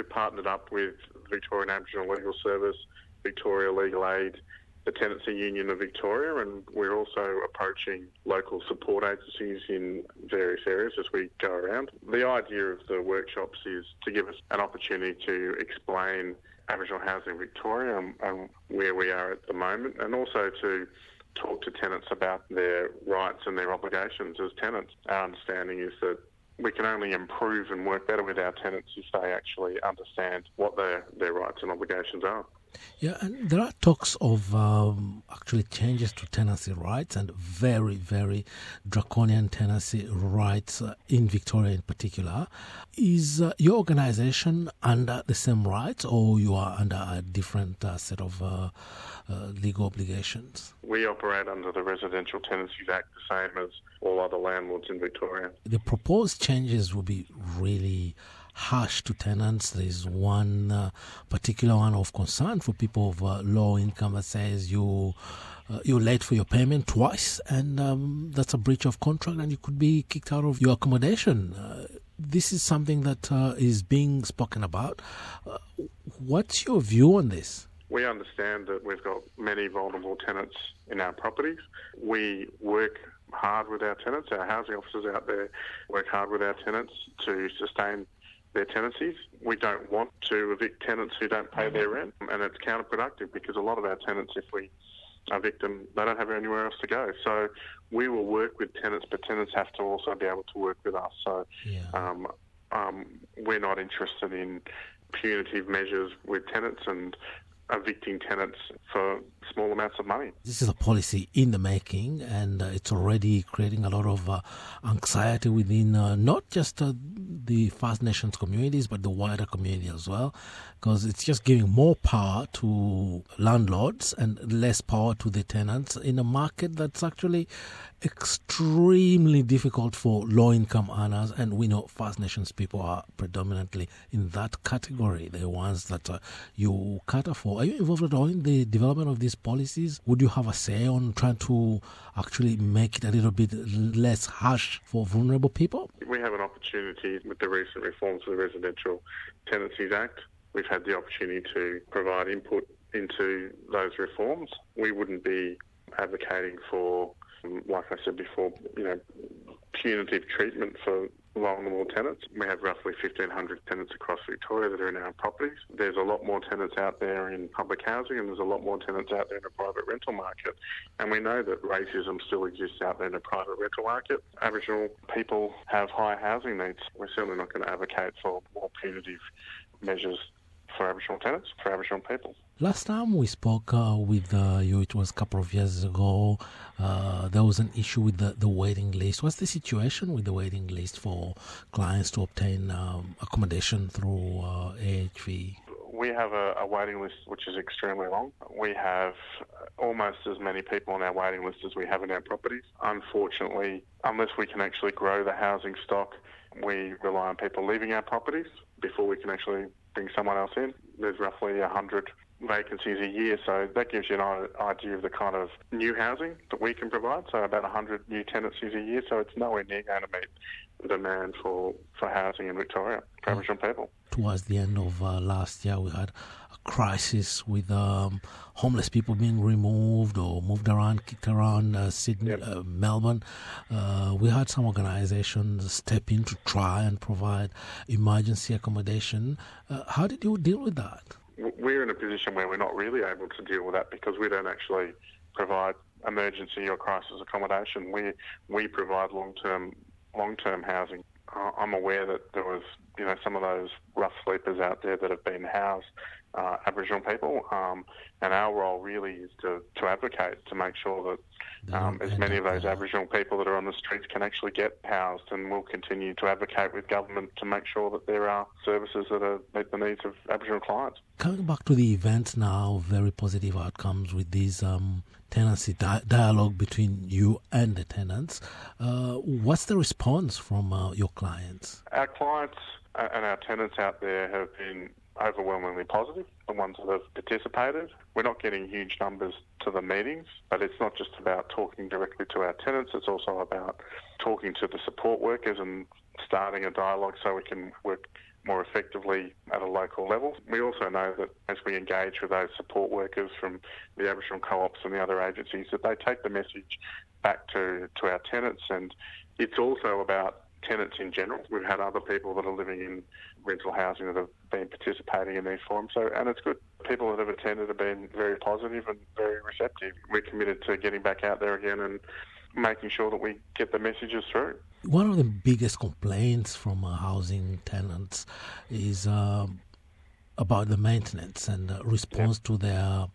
we've partnered up with Victorian Aboriginal Legal Service, Victoria Legal Aid, the Tenancy Union of Victoria, and we're also approaching local support agencies in various areas as we go around. The idea of the workshops is to give us an opportunity to explain Aboriginal housing in Victoria and where we are at the moment, and also to talk to tenants about their rights and their obligations as tenants. Our understanding is that we can only improve and work better with our tenants if they actually understand what their rights and obligations are. Yeah, and there are talks of actually changes to tenancy rights and very, very draconian tenancy rights in Victoria in particular. Is your organisation under the same rights, or you are under a different set of legal obligations? We operate under the Residential Tenancies Act, the same as all other landlords in Victoria. The proposed changes will be really harsh to tenants. There's one particular one of concern for people of low income that says you're late for your payment twice, and that's a breach of contract, and you could be kicked out of your accommodation. This is something that is being spoken about. What's your view on this? We understand that we've got many vulnerable tenants in our properties. We work hard with our tenants. Our housing officers out there work hard with our tenants to sustain their tenancies. We don't want to evict tenants who don't pay their rent, and it's counterproductive because a lot of our tenants, if we evict them, they don't have anywhere else to go. So we will work with tenants, but tenants have to also be able to work with us. So we're not interested in punitive measures with tenants and evicting tenants for small amounts of money. This is a policy in the making, and it's already creating a lot of anxiety within not just the First Nations communities, but the wider community as well, because it's just giving more power to landlords and less power to the tenants in a market that's actually extremely difficult for low-income earners, and we know First Nations people are predominantly in that category, the ones that you cater for. Are you involved at all in the development of these policies? Would you have a say on trying to actually make it a little bit less harsh for vulnerable people? We have an opportunity with the recent reforms of the Residential Tenancies Act. We've had the opportunity to provide input into those reforms. We wouldn't be advocating for, like I said before, punitive treatment for vulnerable tenants. We have roughly 1,500 tenants across Victoria that are in our properties. There's a lot more tenants out there in public housing, and there's a lot more tenants out there in the private rental market. And we know that racism still exists out there in the private rental market. Aboriginal people have high housing needs. We're certainly not going to advocate for more punitive measures for Aboriginal tenants, for Aboriginal people. Last time we spoke with you, it was a couple of years ago, there was an issue with the waiting list. What's the situation with the waiting list for clients to obtain accommodation through AHV? We have a waiting list which is extremely long. We have almost as many people on our waiting list as we have in our properties. Unfortunately, unless we can actually grow the housing stock, we rely on people leaving our properties before we can actually bring someone else in. There's roughly 100 vacancies a year, so that gives you an idea of the kind of new housing that we can provide, so about 100 new tenancies a year, so it's nowhere near going to meet the demand for housing in Victoria for Aboriginal people. Towards the end of last year, we had a crisis with homeless people being removed or moved around, kicked around Sydney, Melbourne. We had some organisations step in to try and provide emergency accommodation. How did you deal with that? We're in a position where we're not really able to deal with that because we don't actually provide emergency or crisis accommodation. We provide long-term housing. I'm aware that there was, some of those rough sleepers out there that have been housed Aboriginal people, and our role really is to advocate to make sure that as many of those Aboriginal people that are on the streets can actually get housed, and we'll continue to advocate with government to make sure that there are services that meet the needs of Aboriginal clients. Coming back to the events now, very positive outcomes with these tenancy dialogue between you and the tenants. What's the response from your clients? Our clients and our tenants out there have been overwhelmingly positive, the ones that have participated. We're not getting huge numbers to the meetings, but it's not just about talking directly to our tenants, it's also about talking to the support workers and starting a dialogue so we can work more effectively at a local level. We also know that as we engage with those support workers from the Aboriginal co-ops and the other agencies, that they take the message back to our tenants, and it's also about tenants in general. We've had other people that are living in rental housing that have been participating in these forums, and it's good. People that have attended have been very positive and very receptive. We're committed to getting back out there again and making sure that we get the messages through. One of the biggest complaints from housing tenants is about the maintenance and response to their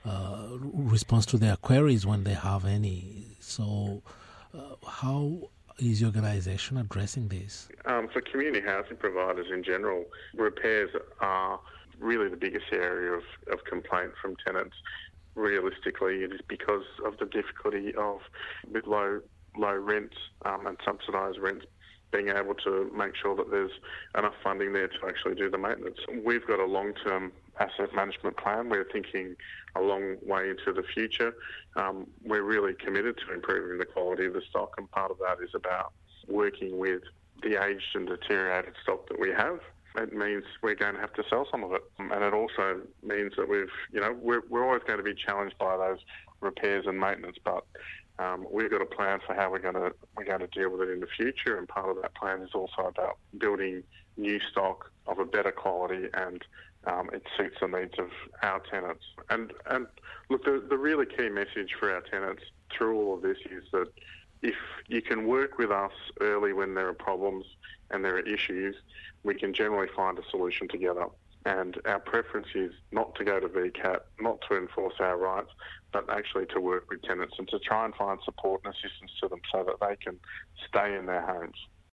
queries when they have any. So, how is your organisation addressing this? For community housing providers in general, repairs are really the biggest area of complaint from tenants. Realistically, it is because of the difficulty of with low rents and subsidised rents, being able to make sure that there's enough funding there to actually do the maintenance. We've got a long-term asset management plan. We're thinking a long way into the future. We're really committed to improving the quality of the stock, and part of that is about working with the aged and deteriorated stock that we have. It means we're going to have to sell some of it, and it also means that we're always going to be challenged by those repairs and maintenance, but we've got a plan for how we're going to deal with it in the future, and part of that plan is also about building new stock of a better quality, and it suits the needs of our tenants. And look, the really key message for our tenants through all of this is that if you can work with us early when there are problems and there are issues, we can generally find a solution together. And our preference is not to go to VCAT, not to enforce our rights, but actually to work with tenants and to try and find support and assistance to them so that they can stay in their homes.